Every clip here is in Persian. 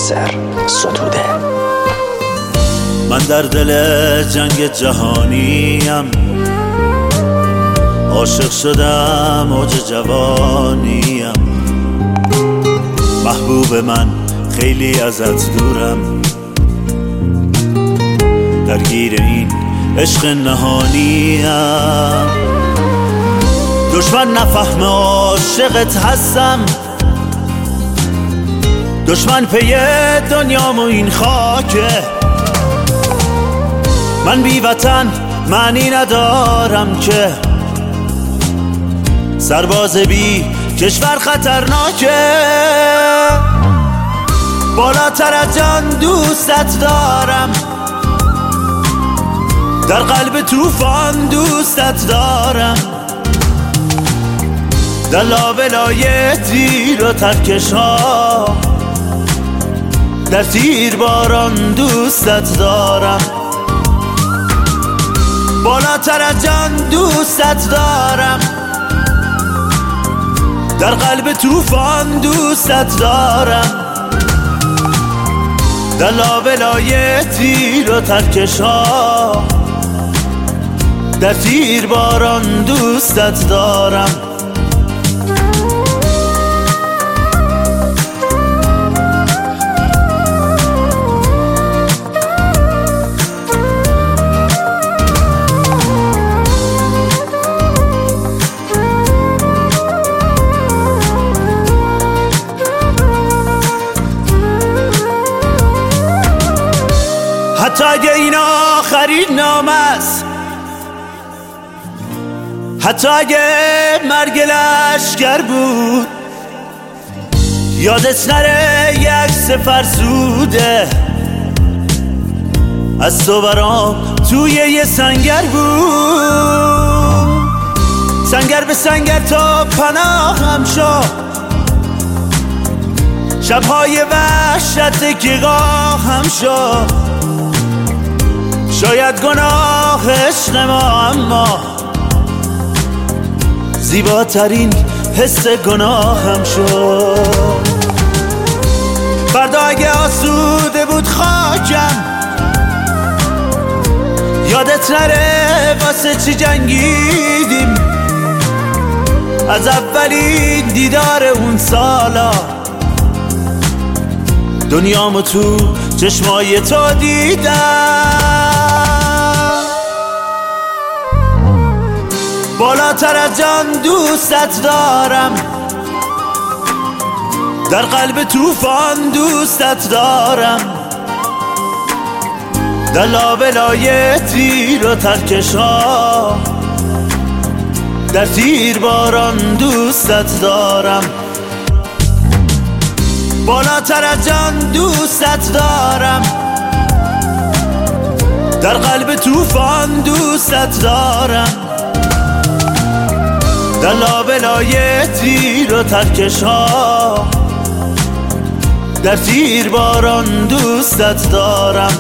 ناصر ستوده. من در دل جنگ جهانیم، عاشق شدم اوج جوانیم. محبوب من خیلی ازت دورم، درگیر این عشق نهانیم. دشمن نفهم عاشقت هستم، دشمن پی دنیام و این خاکه. من بی وطن معنی ندارم که، سرباز بی کشور خطرناکه. بالاتر از جان دوستت دارم، در قلب طوفان دوستت دارم. در لابلای تیر و ترکش ها، در تیر باران دوستت دارم. بالاتر از جان دوستت دارم، در قلب طوفان دوستت دارم. در لابلای تیر و ترکش ها، در تیر باران دوستت دارم. حتی اگه این آخرین نام است، حتی اگه مرگ لشکر بود، یادت نره یک عکس فرسوده از تو برام توی یه سنگر بود. سنگر به سنگر تا پناهم شو، شبهای وحشت که هم شو. شاید گناه عشق ما، اما زیباترین حس گناهم شد. فردا اگه آسوده بود خاکم، یادت نره واسه چی جنگیدیم. از اولین دیدار اون سالا، دنیامو تو چشمای تو دیدم. بالاتر از جان دوستت دارم، در قلب طوفان دوستت دارم. در لابلای تیر و ترکش ها، در تیر باران دوستت دارم. بالاتر از جان دوستت دارم، در قلب طوفان دوستت دارم. در لابلای تیر و ترکش ها، در تیر باران دوستت دارم.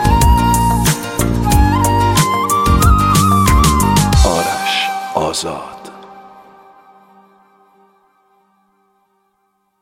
آزاد.